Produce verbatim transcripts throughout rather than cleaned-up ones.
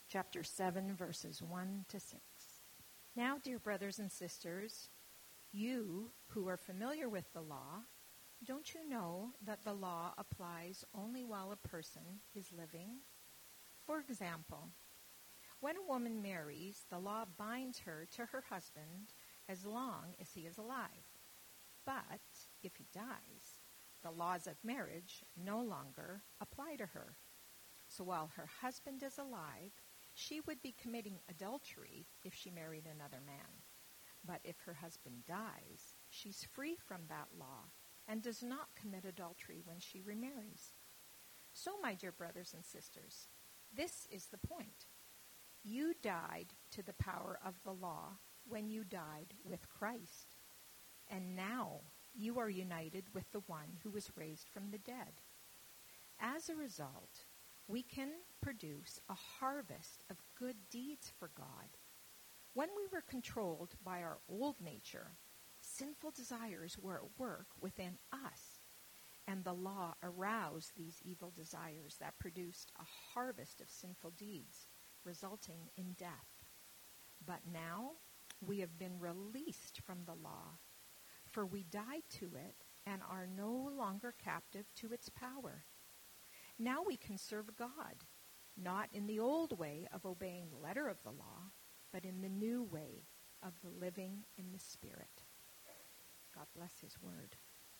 chapter seven, verses one to six. Now, dear brothers and sisters, you who are familiar with the law, don't you know that the law applies only while a person is living? For example, when a woman marries, the law binds her to her husband as long as he is alive. But if he dies, the laws of marriage no longer apply to her. So while her husband is alive, she would be committing adultery if she married another man. But if her husband dies, she's free from that law and does not commit adultery when she remarries. So, my dear brothers and sisters, this is the point. You died to the power of the law when you died with Christ. And now you are united with the one who was raised from the dead. As a result, we can produce a harvest of good deeds for God. When we were controlled by our old nature, sinful desires were at work within us, and the law aroused these evil desires that produced a harvest of sinful deeds, resulting in death. But now we have been released from the law, for we died to it and are no longer captive to its power. Now we can serve God, not in the old way of obeying the letter of the law, but in the new way of the living in the Spirit. God bless his word.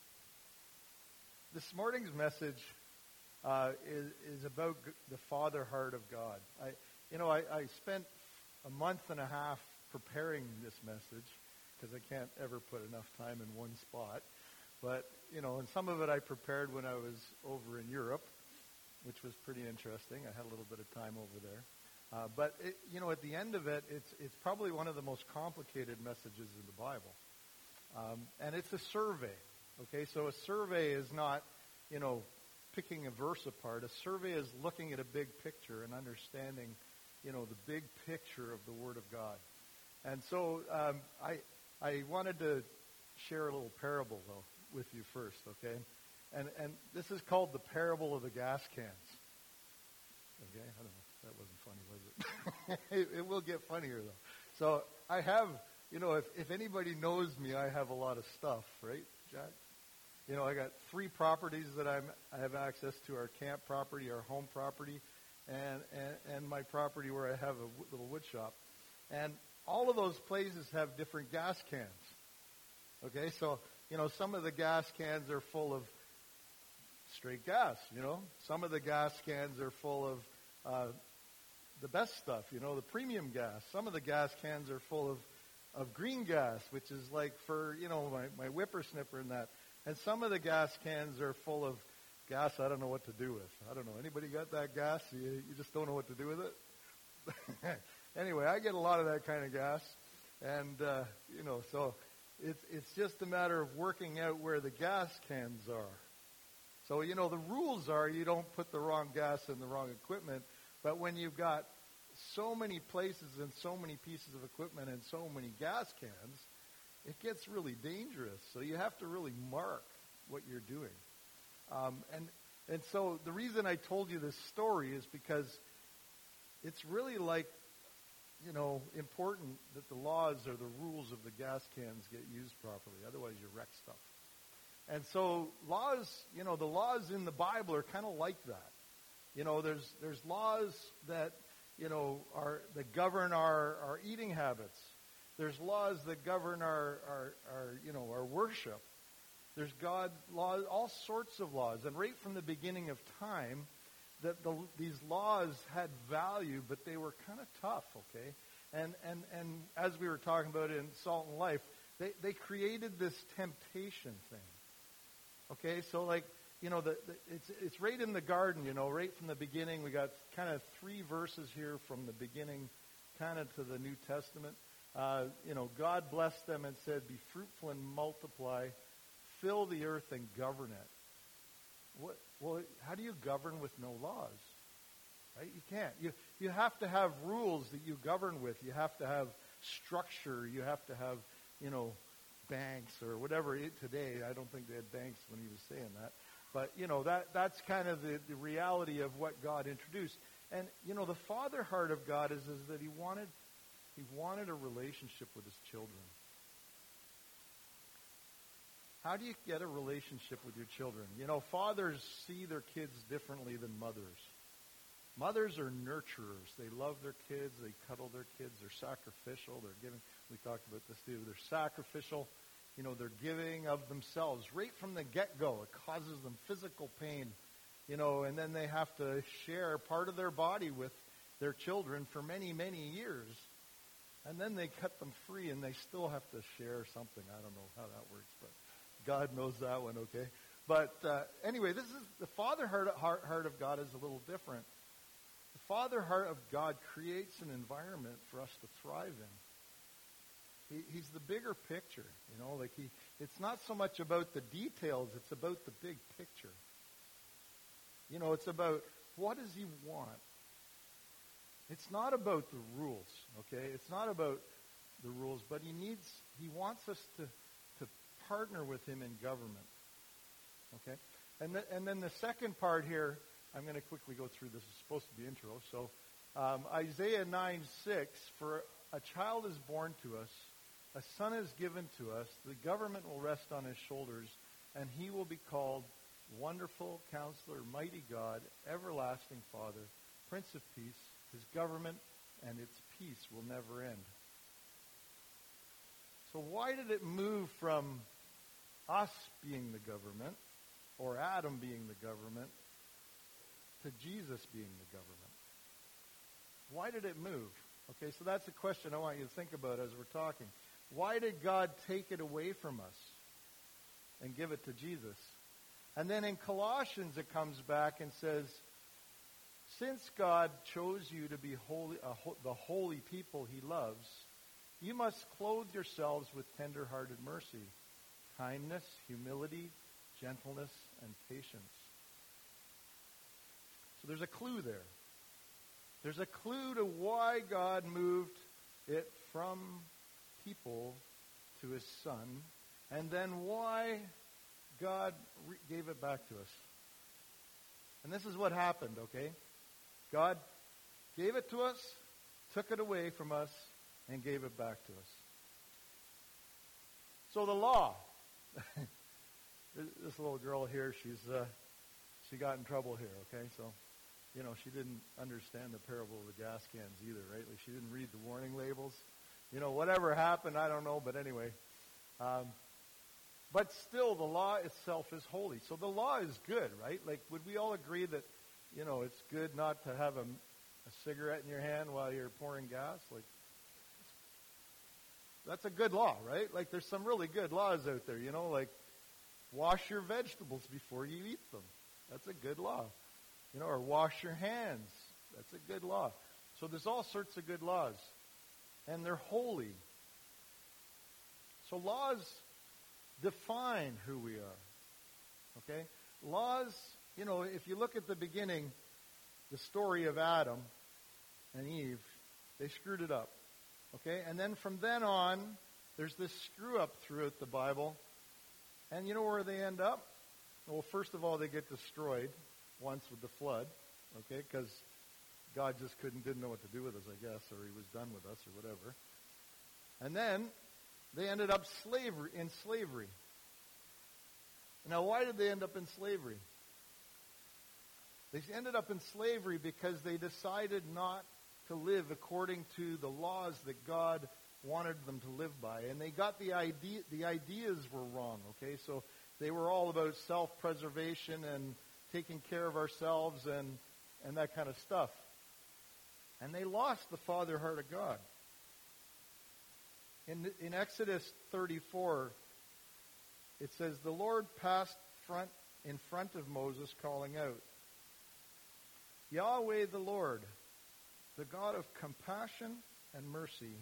This morning's message uh, is, is about g- the father heart of God. I, you know, I, I spent a month and a half preparing this message because I can't ever put enough time in one spot. But, you know, and some of it I prepared when I was over in Europe, which was pretty interesting. I had a little bit of time over there. Uh, but, it, you know, at the end of it, it's it's probably one of the most complicated messages in the Bible. Um, and it's a survey, okay? So a survey is not, you know, picking a verse apart. A survey is looking at a big picture and understanding, you know, the big picture of the Word of God. And so um, I I wanted to share a little parable, though, with you first, okay? And and this is called the parable of the gas cans. Okay, I don't know. That wasn't funny, was it? it? It will get funnier, though. So I have, you know, if, if anybody knows me, I have a lot of stuff, right, Jack? You know, I got three properties that I'm, I have access to: our camp property, our home property, and, and, and my property where I have a w- little wood shop. And all of those places have different gas cans. Okay, so, you know, some of the gas cans are full of straight gas, you know. Some of the gas cans are full of uh, the best stuff, you know, the premium gas. Some of the gas cans are full of, of green gas, which is like for, you know, my, my whippersnapper and that. And some of the gas cans are full of gas I don't know what to do with. I don't know. Anybody got that gas? You, you just don't know what to do with it? Anyway, I get a lot of that kind of gas. And, uh, you know, so it's it's just a matter of working out where the gas cans are. So, you know, the rules are you don't put the wrong gas in the wrong equipment. But when you've got so many places and so many pieces of equipment and so many gas cans, it gets really dangerous. So you have to really mark what you're doing. Um, and and so the reason I told you this story is because it's really like, you know, important that the laws or the rules of the gas cans get used properly. Otherwise, you wreck stuff. And so laws, you know, the laws in the Bible are kind of like that. You know, there's there's laws that, you know, are that govern our, our eating habits. There's laws that govern our, our, our, you know, our worship. There's God laws, all sorts of laws. And right from the beginning of time, that the, these laws had value, but they were kind of tough, okay? And, and, and as we were talking about in Salt and Life, they, they created this temptation thing. Okay, so like, you know, the, the, it's it's right in the garden, you know, right from the beginning. We got kind of three verses here from the beginning kind of to the New Testament. Uh, you know, God blessed them and said, be fruitful and multiply, fill the earth and govern it. What? Well, how do you govern with no laws? Right? You can't. You you have to have rules that you govern with. You have to have structure. You have to have, you know, banks or whatever. It, today, I don't think they had banks when he was saying that. But, you know, that that's kind of the, the reality of what God introduced. And, you know, the father heart of God is, is that he wanted, he wanted a relationship with his children. How do you get a relationship with your children? You know, fathers see their kids differently than mothers. Mothers are nurturers. They love their kids. They cuddle their kids. They're sacrificial. They're giving. We talked about this too. They're sacrificial. You know, they're giving of themselves right from the get-go. It causes them physical pain. You know, and then they have to share part of their body with their children for many, many years. And then they cut them free and they still have to share something. I don't know how that works, but God knows that one, okay? But uh, anyway, this is the father heart, heart, heart of God is a little different. The father heart of God creates an environment for us to thrive in. He, he's the bigger picture, you know. Like he, it's not so much about the details; it's about the big picture. You know, it's about what does he want. It's not about the rules, okay? It's not about the rules, but he needs, he wants us to, to partner with him in government, okay? And, the, and then the second part here, I'm going to quickly go through this. It's supposed to be intro. So um, Isaiah nine six, for a child is born to us, a son is given to us, the government will rest on his shoulders, and he will be called Wonderful Counselor, Mighty God, Everlasting Father, Prince of Peace. His government and its peace will never end. So why did it move from us being the government, or Adam being the government, to Jesus being the government? Why did it move? Okay, so that's a question I want you to think about as we're talking. Why did God take it away from us and give it to Jesus? And then in Colossians it comes back and says, since God chose you to be holy, uh, ho- the holy people he loves, you must clothe yourselves with tender-hearted mercy, kindness, humility, gentleness, and patience. So there's a clue there. There's a clue to why God moved it from people to his son, and then why God re- gave it back to us. And this is what happened, okay? God gave it to us, took it away from us, and gave it back to us. So the law. This little girl here, she's uh, she got in trouble here, okay? So, you know, she didn't understand the parable of the gas cans either, right? Like she didn't read the warning labels. You know, whatever happened, I don't know, but anyway. Um, but still, the law itself is holy. So the law is good, right? Like, would we all agree that, you know, it's good not to have a, a cigarette in your hand while you're pouring gas? Like, that's a good law, right? Like, there's some really good laws out there, you know, like wash your vegetables before you eat them. That's a good law. You know, or wash your hands. That's a good law. So there's all sorts of good laws. And they're holy. So laws define who we are. Okay? Laws, you know, if you look at the beginning, the story of Adam and Eve, they screwed it up. Okay? And then from then on, there's this screw up throughout the Bible. And you know where they end up? Well, first of all, they get destroyed once with the flood. Okay? Because God just couldn't, didn't know what to do with us, I guess, or he was done with us or whatever. And then they ended up slavery in slavery. Now, why did they end up in slavery? They ended up in slavery because they decided not to live according to the laws that God wanted them to live by. And they got the idea, the ideas were wrong, okay? So they were all about self-preservation and taking care of ourselves and, and that kind of stuff. And they lost the father heart of God. In, in Exodus thirty-four, it says, the Lord passed front in front of Moses, calling out, Yahweh the Lord, the God of compassion and mercy,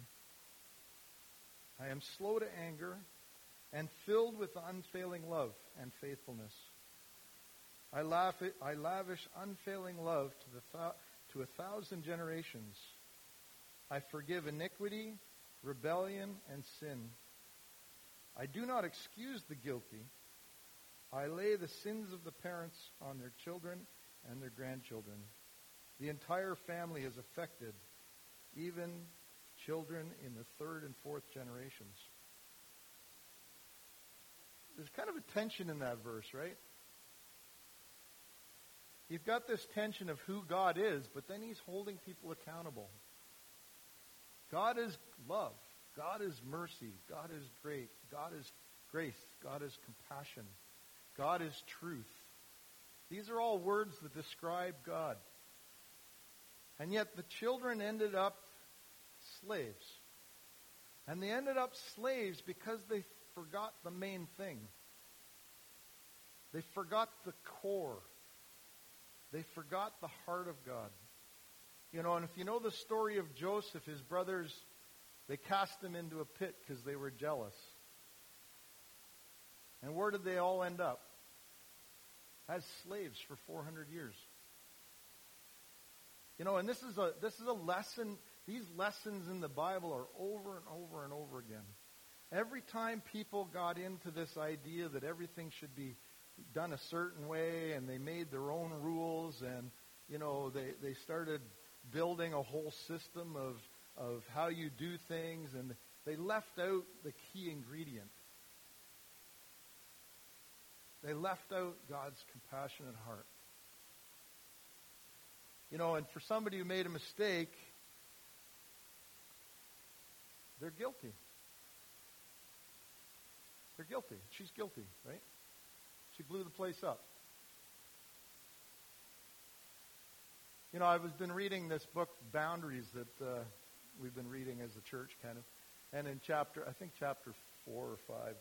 I am slow to anger and filled with unfailing love and faithfulness. I, laugh it, I lavish unfailing love to the th- to a thousand generations. I forgive iniquity, rebellion, and sin. I do not excuse the guilty. I lay the sins of the parents on their children and their grandchildren. The entire family is affected, even children in the third and fourth generations. There's kind of a tension in that verse, right? You've got this tension of who God is, but then he's holding people accountable. God is love. God is mercy. God is great. God is grace. God is compassion. God is truth. These are all words that describe God. And yet the children ended up slaves. And they ended up slaves because they forgot the main thing. They forgot the core. They forgot the heart of God. You know, and if you know the story of Joseph, his brothers, they cast him into a pit because they were jealous. And where did they all end up? As slaves for four hundred years. You know, and this is a this is a lesson. These lessons in the Bible are over and over and over again. Every time people got into this idea that everything should be done a certain way, and they made their own rules, and you know they they started building a whole system of of how you do things, and they left out the key ingredient. They left out God's compassionate heart. You know, and for somebody who made a mistake, they're guilty. They're guilty. She's guilty, right? She blew the place up. You know, I've been reading this book, Boundaries, that uh, we've been reading as a church, kind of. And in chapter, I think chapter four or five.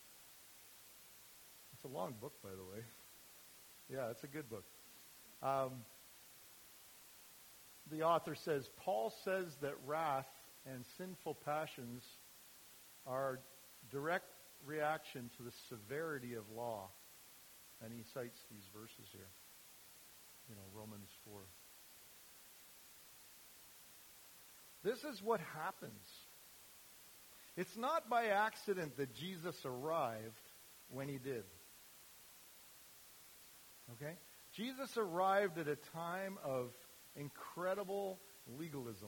It's a long book, by the way. Yeah, it's a good book. Um, the author says, Paul says that wrath and sinful passions are direct reaction to the severity of law. And he cites these verses here. You know, Romans four. This is what happens. It's not by accident that Jesus arrived when he did. Okay? Jesus arrived at a time of incredible legalism.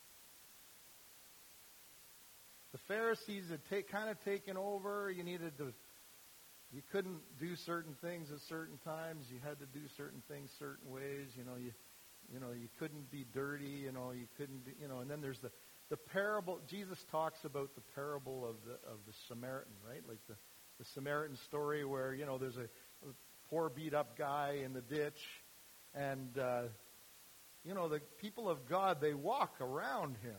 The Pharisees had ta- kind of taken over. You needed to, you couldn't do certain things at certain times. You had to do certain things certain ways. You know, you, you know, you couldn't be dirty. You know, you couldn't, be, you know. And then there's the, the parable. Jesus talks about the parable of the of the Samaritan, right? Like the, the Samaritan story where you know there's a, a poor beat up guy in the ditch, and uh, you know the people of God, they walk around him.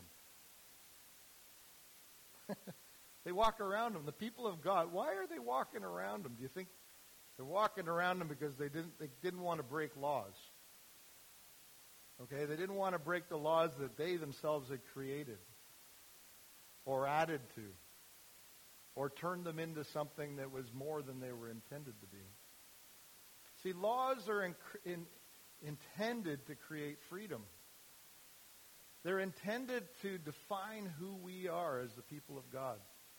They walk around him. The people of God, why are they walking around him? Do you think they're walking around him because they didn't they didn't want to break laws? Okay, they didn't want to break the laws that they themselves had created or added to or turned them into something that was more than they were intended to be. See, laws are in, in, intended to create freedom. They're intended to define who we are as the people of God.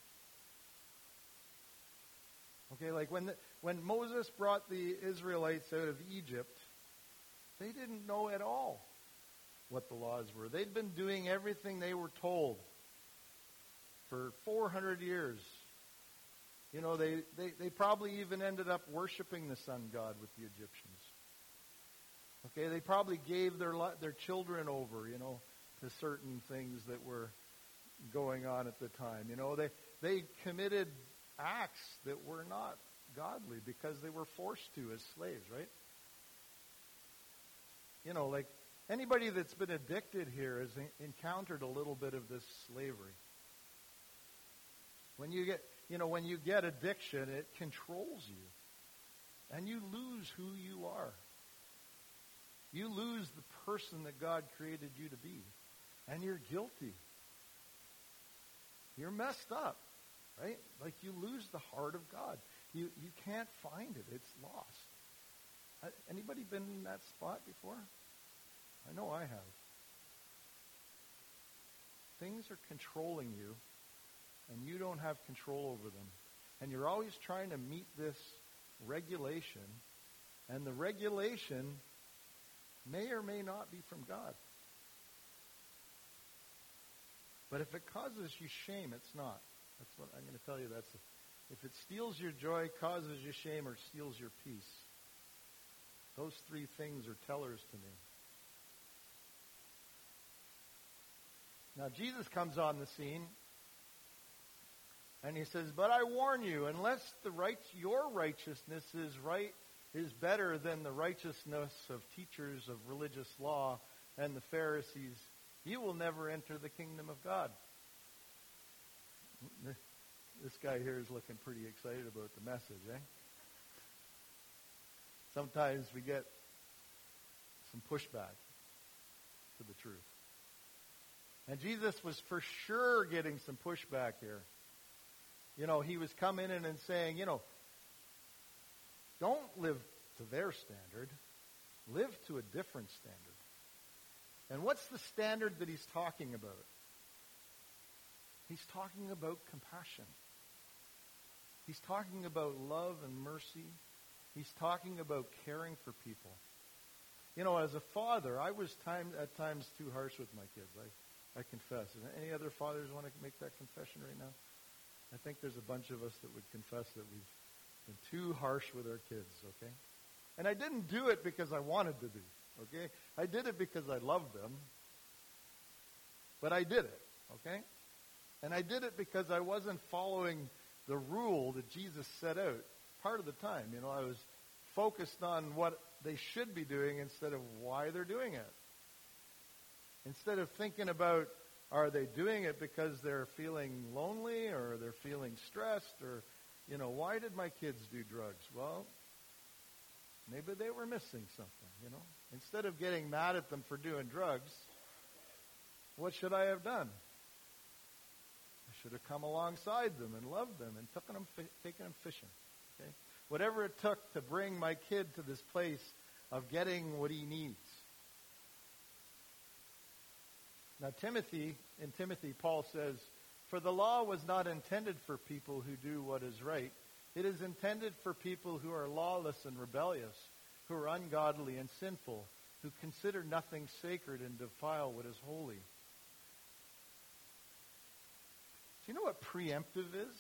Okay, like when the, when Moses brought the Israelites out of Egypt, they didn't know at all what the laws were. They'd been doing everything they were told for four hundred years. You know, they, they, they probably even ended up worshiping the sun god with the Egyptians. Okay, they probably gave their their children over, you know, to certain things that were going on at the time. You know, they they committed acts that were not godly because they were forced to as slaves, right? You know, like anybody that's been addicted here has encountered a little bit of this slavery. When you get, you know, when you get addiction, it controls you. And you lose who you are. You lose the person that God created you to be. And you're guilty. You're messed up, right? Like you lose the heart of God. You you can't find it. It's lost. Uh, anybody been in that spot before? I know I have. Things are controlling you, and you don't have control over them. And you're always trying to meet this regulation, and the regulation may or may not be from God. But if it causes you shame, it's not. That's what I'm going to tell you. That's a, if it steals your joy, causes you shame, or steals your peace. Those three things are tellers to me. Now, Jesus comes on the scene, and he says, but I warn you, unless the right, your righteousness is right, is better than the righteousness of teachers of religious law and the Pharisees, you will never enter the kingdom of God. This guy here is looking pretty excited about the message, eh? Sometimes we get some pushback to the truth. And Jesus was for sure getting some pushback here. You know, he was coming in and saying, you know, don't live to their standard. Live to a different standard. And what's the standard that he's talking about? He's talking about compassion. He's talking about love and mercy. He's talking about caring for people. You know, as a father, I was time, at times too harsh with my kids. I, I confess. Any other fathers want to make that confession right now? I think there's a bunch of us that would confess that we've been too harsh with our kids, okay? And I didn't do it because I wanted to be, okay? I did it because I loved them. But I did it, okay? And I did it because I wasn't following the rule that Jesus set out. Part of the time, you know, I was focused on what they should be doing instead of why they're doing it. Instead of thinking about, are they doing it because they're feeling lonely or they're feeling stressed or, you know, why did my kids do drugs? Well, maybe they were missing something, you know. Instead of getting mad at them for doing drugs, what should I have done? I should have come alongside them and loved them and taken them, taken them fishing. Okay? Whatever it took to bring my kid to this place of getting what he needs. Now, Timothy, in Timothy, Paul says, for the law was not intended for people who do what is right. It is intended for people who are lawless and rebellious, who are ungodly and sinful, who consider nothing sacred and defile what is holy. Do you know what preemptive is?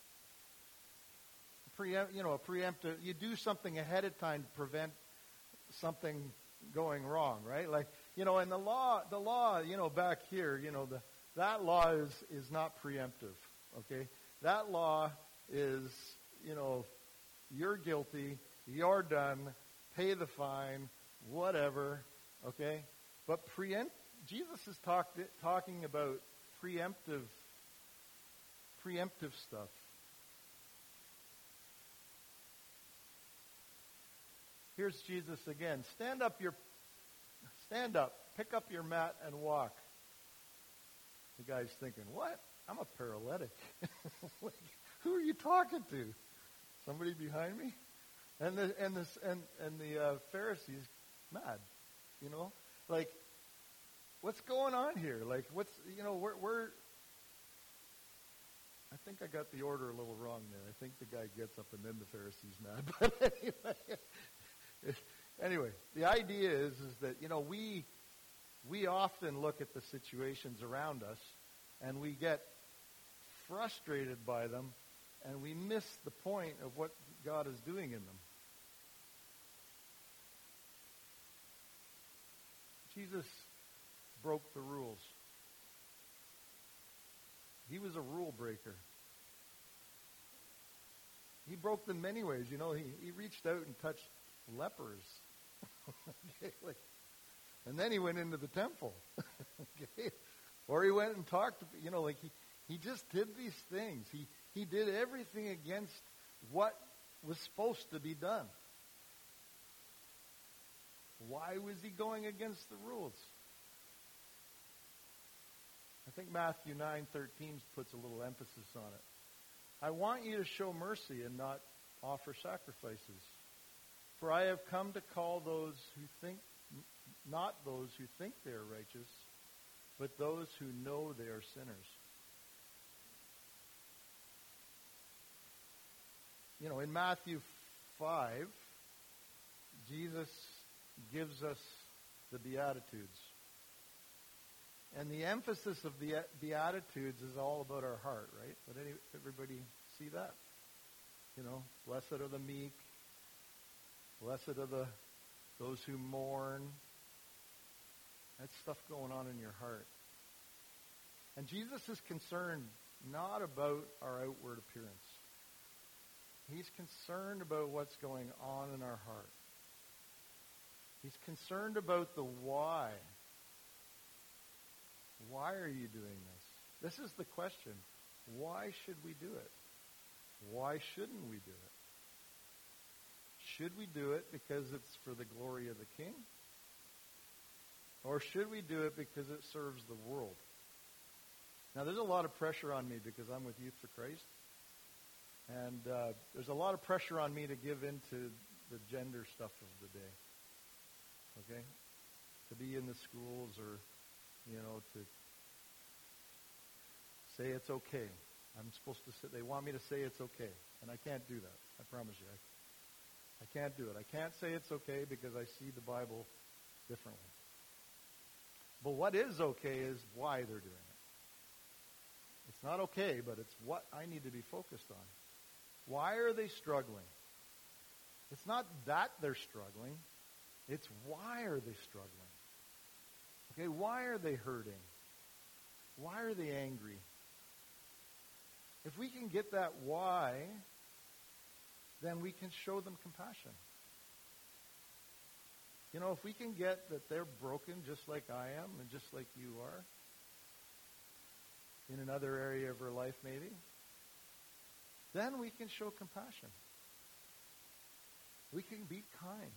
Preempt, you know, a preemptive, you do something ahead of time to prevent something going wrong, right? Like, you know, and the law, the law, you know, back here, you know, the, that law is, is not preemptive, okay? That law is, you know, you're guilty, you're done, pay the fine, whatever, okay? But preempt, Jesus is talk, talking about preemptive, preemptive stuff. Here's Jesus again. Stand up your, stand up, pick up your mat and walk. The guy's thinking, what? I'm a paralytic. Like, who are you talking to? Somebody behind me? And the and this and and the uh, Pharisees mad, you know, like, what's going on here? Like, what's you know, we're we're. I think I got the order a little wrong there. I think the guy gets up and then the Pharisees mad. But anyway, anyway, the idea is is that you know we we often look at the situations around us and we get frustrated by them and we miss the point of what God is doing in them. Jesus broke the rules. He was a rule breaker. He broke them many ways. You know, he, he reached out and touched lepers. Okay, like, and then he went into the temple. Okay? Or he went and talked to, you know, like he, he just did these things. He, he did everything against what was supposed to be done. Why was he going against the rules? I think Matthew nine thirteen puts a little emphasis on it. I want you to show mercy and not offer sacrifices. For I have come to call those who think, not those who think they are righteous, but those who know they are sinners. You know, in Matthew five, Jesus gives us the Beatitudes. And the emphasis of the Beatitudes is all about our heart, right? Would any, everybody see that? You know, blessed are the meek, blessed are the those who mourn. That's stuff going on in your heart. And Jesus is concerned not about our outward appearance. He's concerned about what's going on in our heart. He's concerned about the why. Why are you doing this? This is the question. Why should we do it? Why shouldn't we do it? Should we do it because it's for the glory of the King? Or should we do it because it serves the world? Now, there's a lot of pressure on me because I'm with Youth for Christ. And uh, there's a lot of pressure on me to give into the gender stuff of the day. Okay? To be in the schools or, you know, to say it's okay. I'm supposed to say, they want me to say it's okay. And I can't do that. I promise you. I, I can't do it. I can't say it's okay because I see the Bible differently. But what is okay is why they're doing it. It's not okay, but it's what I need to be focused on. Why are they struggling? It's not that they're struggling. It's why are they struggling? Okay, why are they hurting? Why are they angry? If we can get that why, then we can show them compassion. You know, if we can get that they're broken just like I am and just like you are, in another area of her life maybe, then we can show compassion. We can be kind.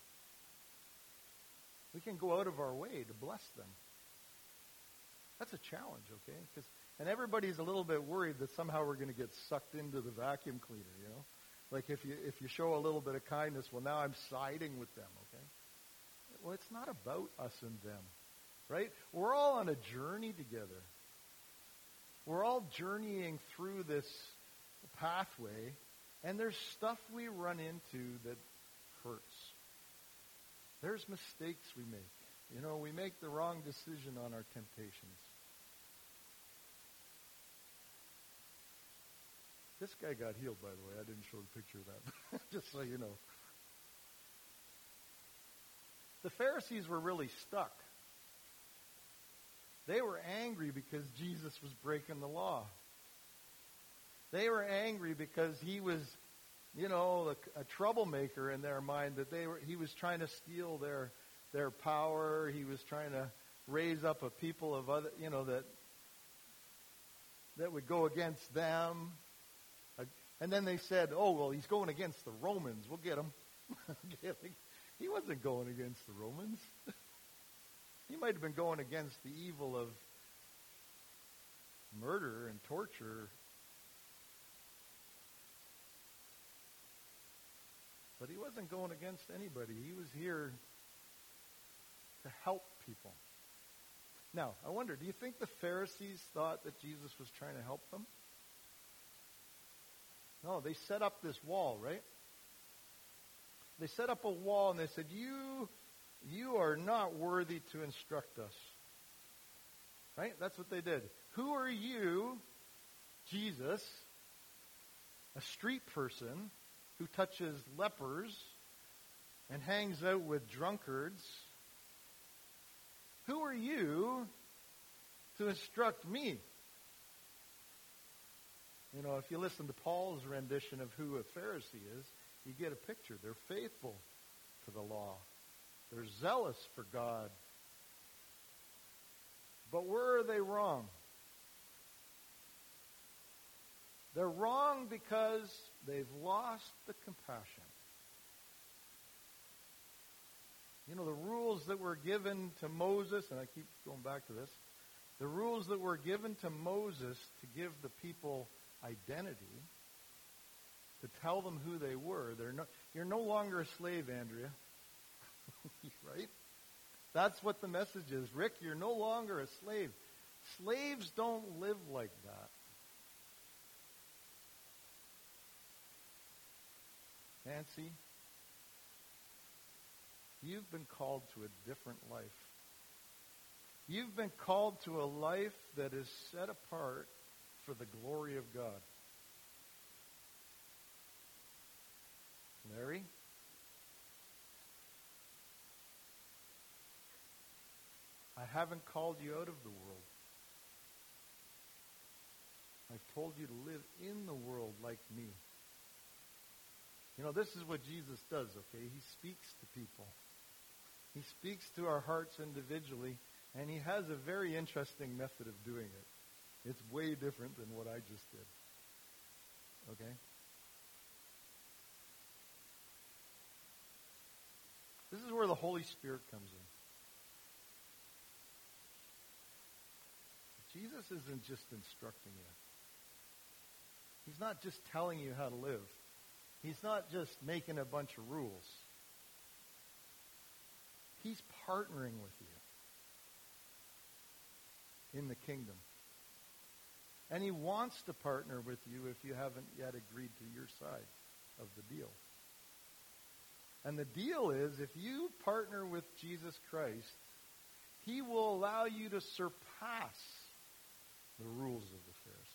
We can go out of our way to bless them. That's a challenge, okay? 'Cause, and everybody's a little bit worried that somehow we're going to get sucked into the vacuum cleaner, you know? Like if you if you show a little bit of kindness, well, now I'm siding with them, okay? Well, it's not about us and them, right? We're all on a journey together. We're all journeying through this pathway, and there's stuff we run into that hurts. There's mistakes we make. You know, we make the wrong decision on our temptations. This guy got healed, by the way. I didn't show the picture of that. Just so you know. The Pharisees were really stuck. They were angry because Jesus was breaking the law. They were angry because he was, you know, a, a troublemaker in their mind, that they were he was trying to steal their their power. He was trying to raise up a people of other, you know, that that would go against them. And then they said, oh, well, he's going against the Romans. We'll get him. He wasn't going against the Romans. He might have been going against the evil of murder and torture. But he wasn't going against anybody. He was here to help people. Now, I wonder, do you think the Pharisees thought that Jesus was trying to help them? No, they set up this wall, right? They set up a wall and they said, you, you are not worthy to instruct us. Right? That's what they did. Who are you, Jesus, a street person who touches lepers and hangs out with drunkards? Who are you to instruct me? You know, if you listen to Paul's rendition of who a Pharisee is, you get a picture. They're faithful to the law. They're zealous for God. But where are they wrong? They're wrong because they've lost the compassion. You know, the rules that were given to Moses, and I keep going back to this, the rules that were given to Moses to give the people identity, to tell them who they were. They're no, you're no longer a slave, Andrea. Right? That's what the message is. Rick, you're no longer a slave. Slaves don't live like that. Nancy, You've been called to a different life. You've been called to a life that is set apart for the glory of God. Larry? I haven't called you out of the world. I've told you to live in the world like me. You know, this is what Jesus does, okay? He speaks to people. He speaks to our hearts individually, and he has a very interesting method of doing it. It's way different than what I just did. Okay? This is where the Holy Spirit comes in. Jesus isn't just instructing you. He's not just telling you how to live. He's not just making a bunch of rules. He's partnering with you in the kingdom. And he wants to partner with you if you haven't yet agreed to your side of the deal. And the deal is, if you partner with Jesus Christ, he will allow you to surpass the rules of the Pharisees.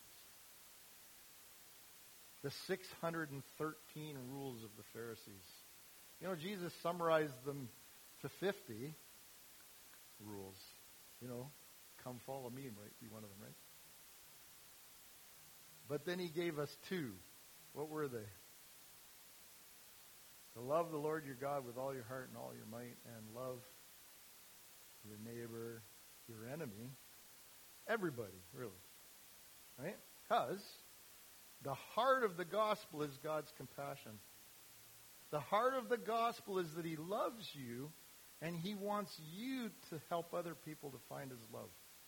The six hundred thirteen rules of the Pharisees. You know, Jesus summarized them to fifty rules. You know, come follow me might be one of them, right? But then he gave us two. What were they? To love the Lord your God with all your heart and all your might, and love your neighbor, your enemy. Everybody, really. Right? Because the heart of the gospel is God's compassion. The heart of the gospel is that he loves you, and he wants you to help other people to find his love.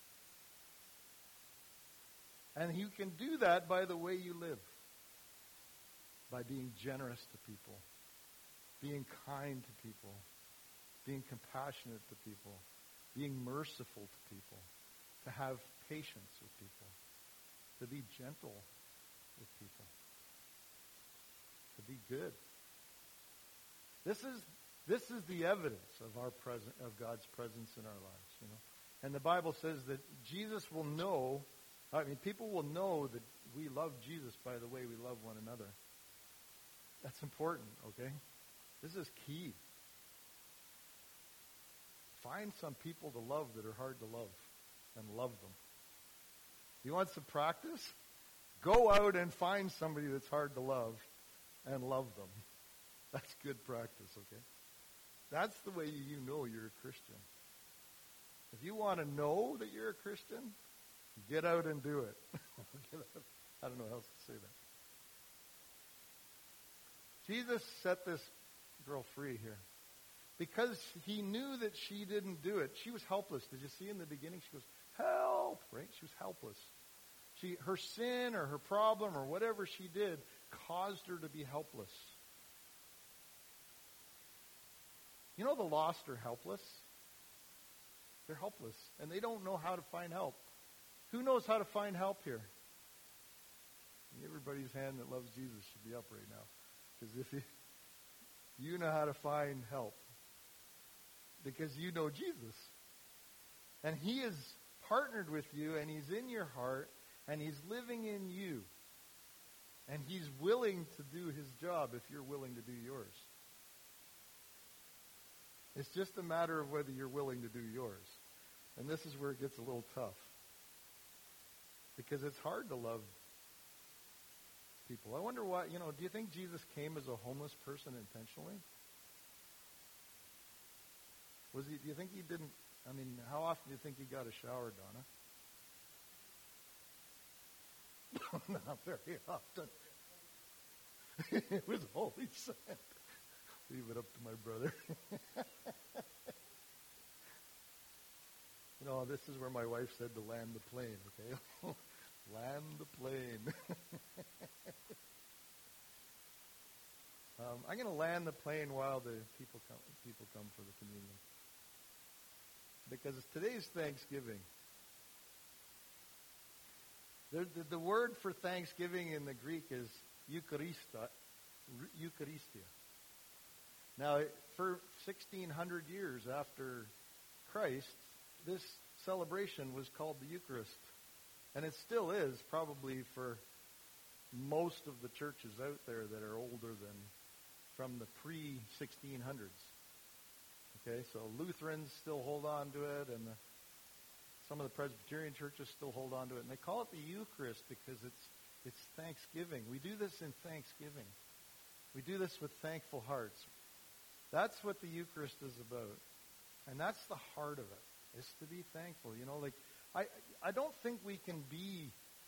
And you can do that by the way you live. By being generous to people. Being kind to people. Being compassionate to people. Being merciful to people. To have patience with people. To be gentle with people. To be good. This is this is the evidence of our present of God's presence in our lives, you know. And the Bible says that Jesus will know, I mean, people will know that we love Jesus by the way we love one another. That's important, okay? This is key. Find some people to love that are hard to love, and love them. You want some practice? Go out and find somebody that's hard to love and love them. That's good practice, okay? That's the way you know you're a Christian. If you want to know that you're a Christian, get out and do it. I don't know how else to say that. Jesus set this girl free here because he knew that she didn't do it. She was helpless. Did you see in the beginning? She goes, help, right? She was helpless. She, her sin or her problem or whatever she did caused her to be helpless. You know the lost are helpless? They're helpless, and they don't know how to find help. Who knows how to find help here? Everybody's hand that loves Jesus should be up right now. Because if you, you know how to find help, because you know Jesus. And he is partnered with you, and he's in your heart, and he's living in you. And he's willing to do his job if you're willing to do yours. It's just a matter of whether you're willing to do yours. And this is where it gets a little tough. Because it's hard to love people. I wonder why, you know, do you think Jesus came as a homeless person intentionally? Was he, do you think he didn't, I mean, how often do you think he got a shower, Donna? Not very often. It was holy sand. Leave it up to my brother. You know, this is where my wife said to land the plane, okay? Land the plane. um, I'm going to land the plane while the people come, people come for the communion. Because today's Thanksgiving. The, the, the word for Thanksgiving in the Greek is Eucharista, Eucharistia. Now, for sixteen hundred years after Christ, this celebration was called the Eucharist. And it still is, probably for most of the churches out there that are older than from the pre sixteen hundreds. Okay, so Lutherans still hold on to it, and the, some of the Presbyterian churches still hold on to it. And they call it the Eucharist because it's it's Thanksgiving. We do this in Thanksgiving. We do this with thankful hearts. That's what the Eucharist is about. And that's the heart of it, is to be thankful. You know, like, I, I don't think we can be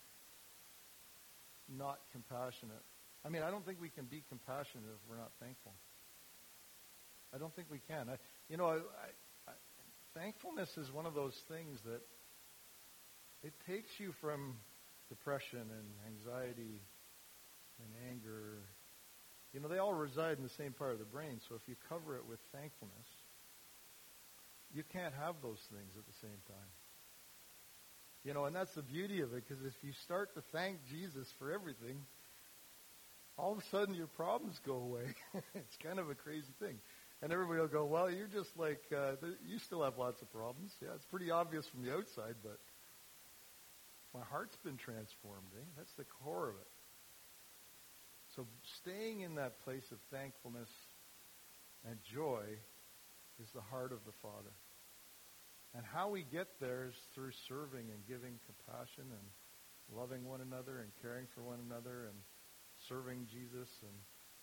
not compassionate. I mean, I don't think we can be compassionate if we're not thankful. I don't think we can. I, you know, I, I, I, thankfulness is one of those things that it takes you from depression and anxiety and anger. You know, they all reside in the same part of the brain, so if you cover it with thankfulness, you can't have those things at the same time. You know, and that's the beauty of it, because if you start to thank Jesus for everything, all of a sudden your problems go away. It's kind of a crazy thing. And everybody will go, well, you're just like, uh, th- you still have lots of problems. Yeah, it's pretty obvious from the outside, but my heart's been transformed. Eh? That's the core of it. So staying in that place of thankfulness and joy is the heart of the Father. And how we get there is through serving and giving compassion and loving one another and caring for one another and serving Jesus. And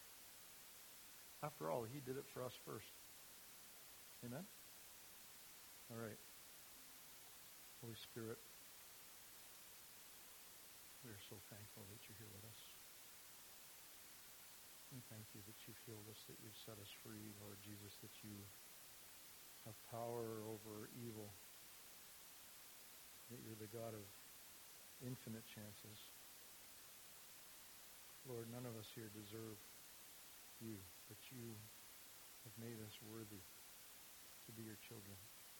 after all, he did it for us first. Amen? All right. Holy Spirit, we are so thankful that you're here with us. We thank you that you've healed us, that you've set us free, Lord Jesus, that you have power over evil, that you're the God of infinite chances. Lord, none of us here deserve you, but you have made us worthy to be your children.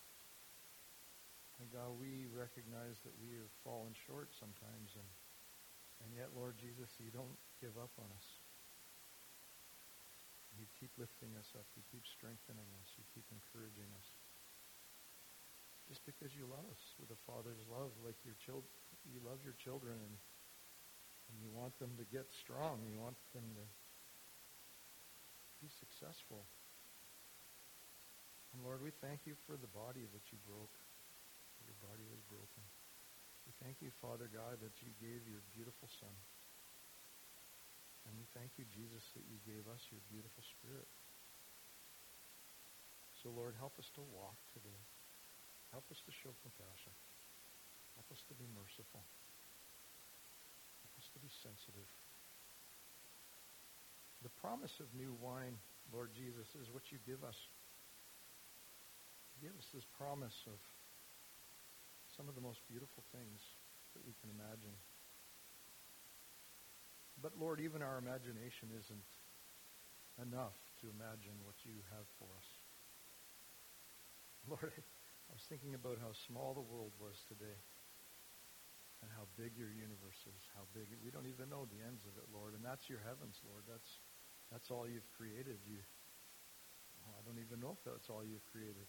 And God, we recognize that we have fallen short sometimes, and, and yet, Lord Jesus, you don't give up on us. You keep lifting us up. You keep strengthening us. You keep encouraging us. Just because you love us with a father's love, like your children, you love your children, and, and you want them to get strong. You want them to be successful. And Lord, we thank you for the body that you broke. Your body was broken. We thank you, Father God, that you gave your beautiful Son. And we thank you, Jesus, that you gave us your beautiful Spirit. So, Lord, help us to walk today. Help us to show compassion. Help us to be merciful. Help us to be sensitive. The promise of new wine, Lord Jesus, is what you give us. You give us this promise of some of the most beautiful things that we can imagine. But, Lord, even our imagination isn't enough to imagine what you have for us. Lord, I was thinking about how small the world was today and how big your universe is, how big it, we don't even know the ends of it, Lord. And that's your heavens, Lord. That's that's all you've created. You, well, I don't even know if that's all you've created.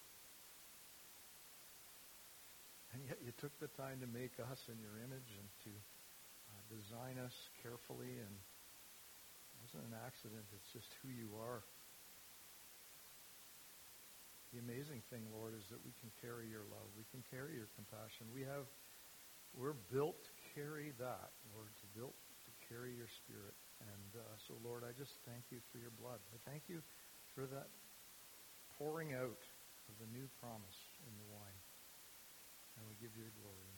And yet you took the time to make us in your image and to design us carefully, and it wasn't an accident. It's just who you are. The amazing thing, Lord, is that we can carry your love. We can carry your compassion. We have, we're built to carry that, Lord, to built to carry your Spirit. And uh, so, Lord, I just thank you for your blood. I thank you for that pouring out of the new promise in the wine. And we give you the glory.